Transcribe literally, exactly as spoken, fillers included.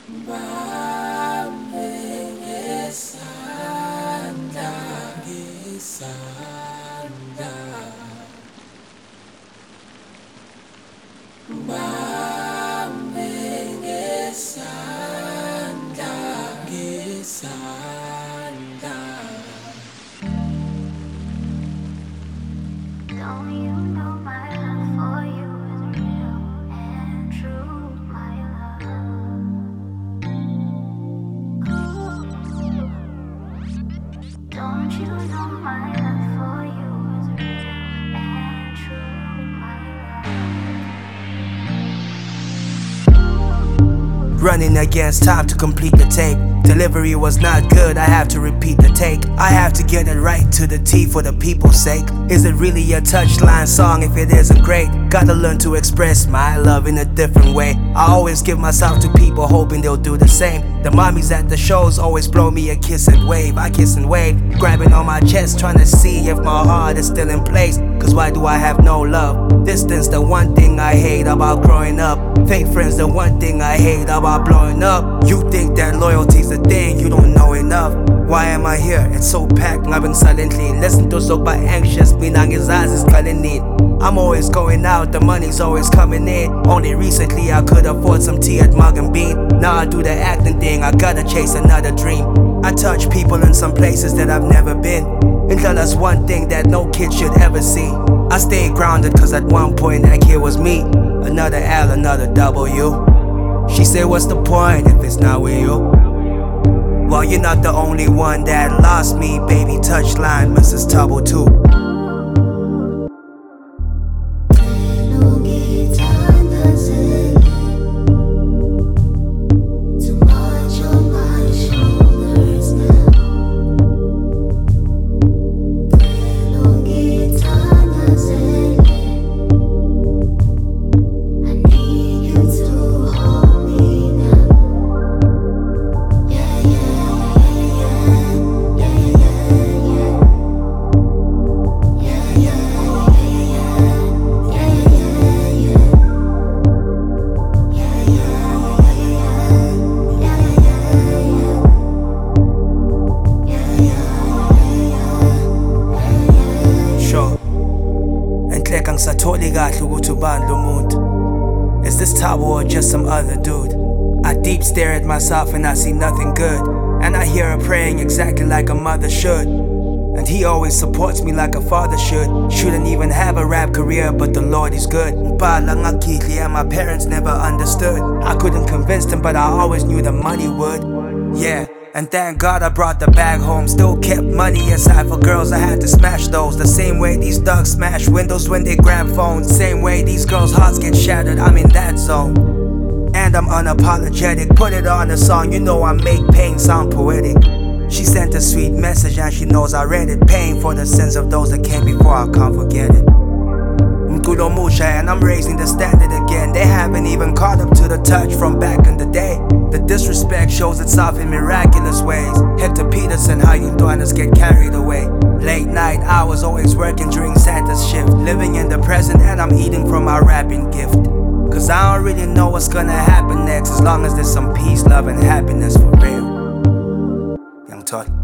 Bambe ngesandla, ngesandla. Bambe ngesandla, ngesandla. Don't you know my love for you is real and true, my love. Don't you know my love for you is real and true, my love. Running against time to complete the tape. Delivery was not good, I have to repeat the take. I have to get it right to the T for the people's sake. Is it really a touchline song if it isn't great? Gotta learn to express my love in a different way. I always give myself to people hoping they'll do the same. The mommies at the shows always blow me a kiss and wave. I kiss and wave, grabbing on my chest, trying to see if my heart is still in place. Cause why do I have no love? Distance, the one thing I hate about growing up. Fake friends, the one thing I hate about blowing up. You think that loyalty's a thing, you don't know enough. Why am I here? It's so packed, I've been silently. Listen to so by anxious, minangizazi is calling in. I'm always going out, the money's always coming in. Only recently I could afford some tea at Mug and Bean. Now I do the acting thing, I gotta chase another dream. I touch people in some places that I've never been. And that's one thing that no kid should ever see. I stay grounded cause at one point that kid was me. Another L, another W. She said what's the point if it's not with you? Well, you're not the only one that lost me, baby. Touchline, Missus Tubble too. Satoli kahle ukuthi ubani lo muntu. Is this Tabo or just some other dude? I deep stare at myself and I see nothing good. And I hear her praying exactly like a mother should. And he always supports me like a father should. Shouldn't even have a rap career, but the Lord is good. And my parents never understood. I couldn't convince them, but I always knew the money would. Yeah. And thank God I brought the bag home. Still kept money aside for girls, I had to smash those. The same way these thugs smash windows when they grab phones. Same way these girls' hearts get shattered, I'm in that zone. And I'm unapologetic, put it on a song. You know I make pain sound poetic. She sent a sweet message and she knows I read it. Paying for the sins of those that came before, I can't forget it. Mkulo Musha, and I'm raising the standard again. They haven't even caught up to the touch from back in the day. The disrespect shows itself in miraculous ways. Hector Peterson, how you us get carried away. Late night hours, always working during Santa's shift. Living in the present and I'm eating from my rapping gift. Cause I don't really know what's gonna happen next, as long as there's some peace, love and happiness for real. Young Todd.